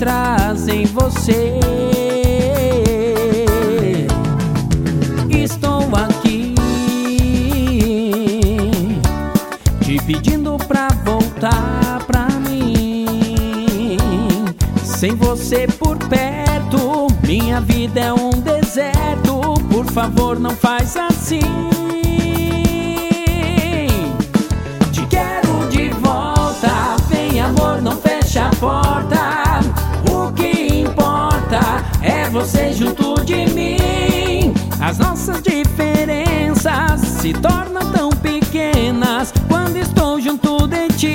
trazem você. Estou aqui te pedindo pra voltar pra mim. Sem você por perto, minha vida é um deserto. Por favor, não faz assim. Te quero de volta, vem amor, não fecha a porta. O que importa é você junto de mim. As nossas diferenças se tornam tão pequenas quando estou junto de ti.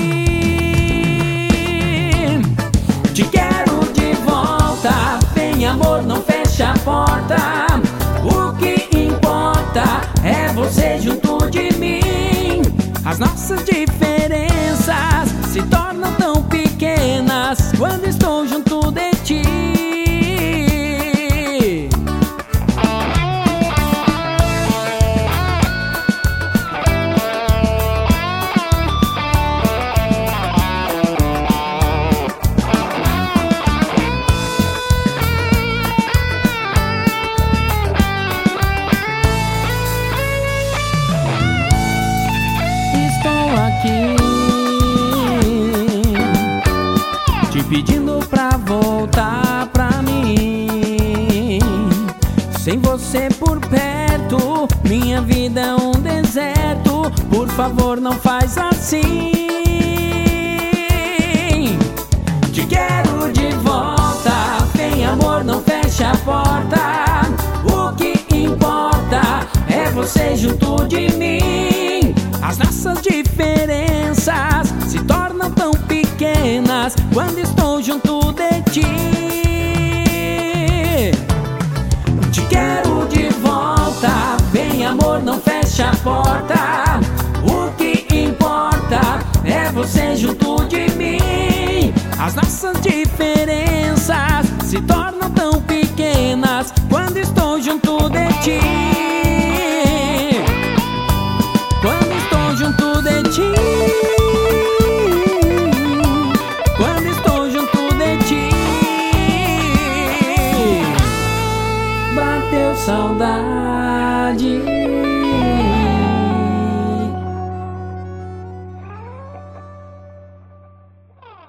Te quero de volta, vem amor, não fecha a porta. O que importa é você junto de mim. As nossas diferenças se tornam tão pequenas quando estou junto de ti. Aqui te pedindo pra voltar pra mim. Sem você por perto, minha vida é um deserto. Por favor, não faz assim. Te quero de volta, vem amor, não fecha a porta. O que importa é você junto de mim. As nossas diferenças se tornam tão pequenas quando estou junto de ti. Te quero de volta, vem amor, não fecha a porta. O que importa é você junto de mim. As nossas diferenças se tornam tão pequenas quando estou junto de ti. Junto de ti, quando estou junto de ti, bateu saudade.